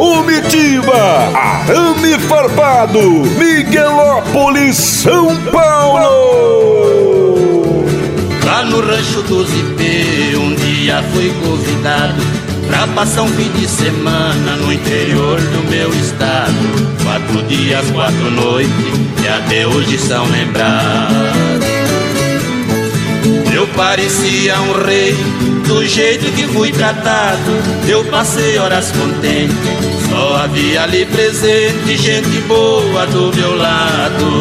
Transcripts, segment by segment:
comitiva, Arame Farpado, Miguelópolis, São Paulo. Lá no rancho do Zipê, um dia fui convidado pra passar um fim de semana no interior do meu estado. 4 dias, 4 noites, e até hoje são lembrados. Eu parecia um rei, do jeito que fui tratado. Eu passei horas contente, só havia ali presente gente boa do meu lado.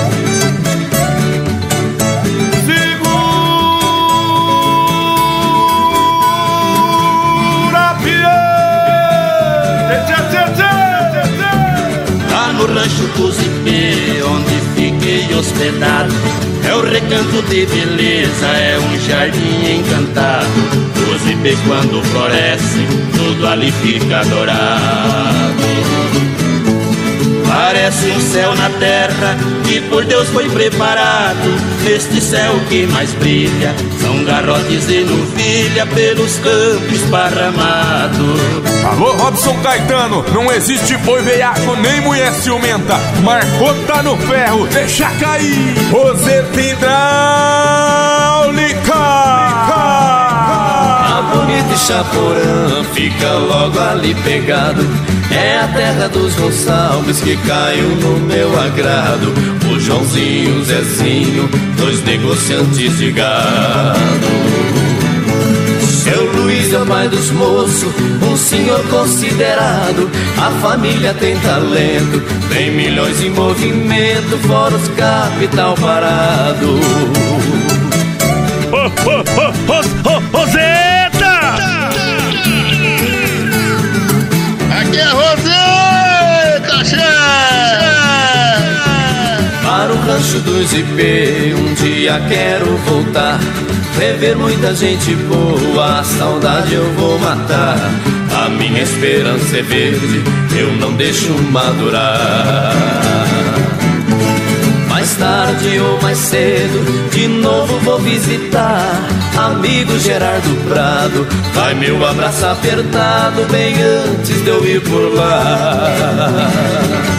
Lá no rancho do Zipê, onde fiquei hospedado, é o recanto de beleza, é um jardim encantado. O Zipê quando floresce, tudo ali fica dourado. Parece um céu na terra que por Deus foi preparado. Neste céu que mais brilha são garrotes e novilha pelos campos esparramados. Alô, Robson Caetano, não existe boi veiaco nem mulher ciumenta. Marcou, tá no ferro, deixa cair. Roseta hidráulica. A Bonita e Chaporã fica logo ali pegado. É a terra dos Gonçalves que caiu no meu agrado. O Joãozinho e o Zezinho, 2 negociantes de gado. Seu Luiz é o pai dos moços, um senhor considerado. A família tem talento, tem milhões em movimento, fora os capital parado. Roseta! Aqui é Roseta, chefe! Para o rancho do Zipê, um dia quero voltar. Rever muita gente boa, a saudade eu vou matar. A minha esperança é verde, eu não deixo madurar. Mais tarde ou mais cedo, de novo vou visitar. Amigo Gerardo Prado, vai meu abraço apertado bem antes de eu ir por lá.